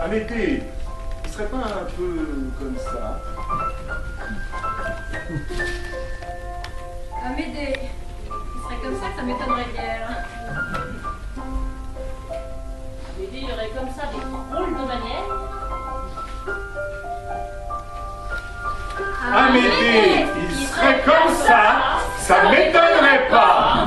Amédée, il serait pas un peu comme ça? Amédée, il serait comme ça m'étonnerait guère. Amédée, il y aurait comme ça des drôles de manières. Amédée, il serait comme ça m'étonnerait pas.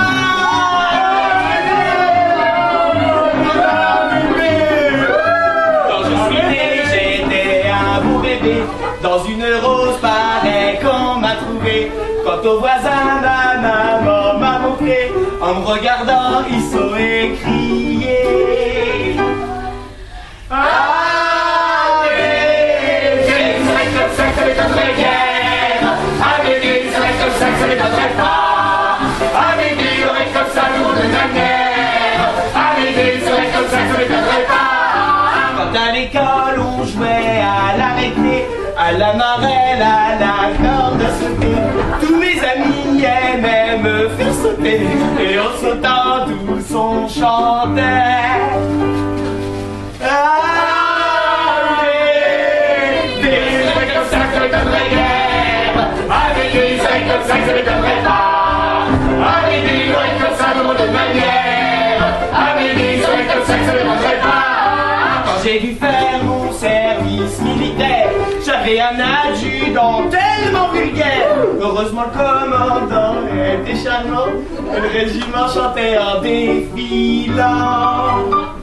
Quand je suis né, j'étais un beau bébé, dans une rose pareille qu'on m'a trouvé. Quant au voisin, ma maman m'a montré, en me regardant, il saurait crier. Quand à l'école on jouait à la récré, à la marelle, à la corde à sauter, tous mes amis aimaient me faire sauter, et en sautant tous on chantait. Quand j'ai dû faire mon service militaire, j'avais un adjudant tellement vulgaire. Heureusement le commandant était charmant, et le régiment chantait en défilant.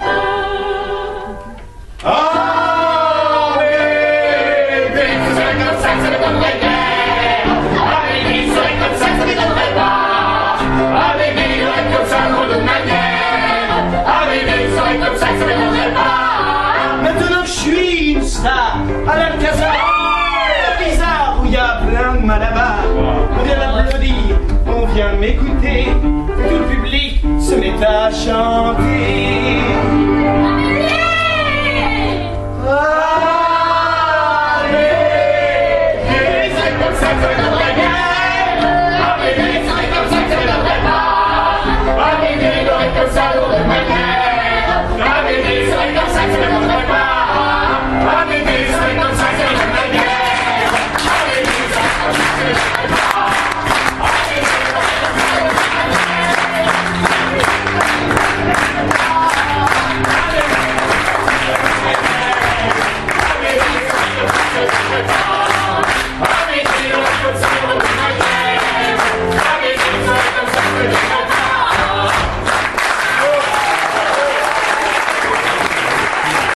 Maintenant que je suis une star à l'Alcazar, c'est bizarre où il y a plein de malabars. On vient m'applaudir, on vient m'écouter, tout le public se met à chanter.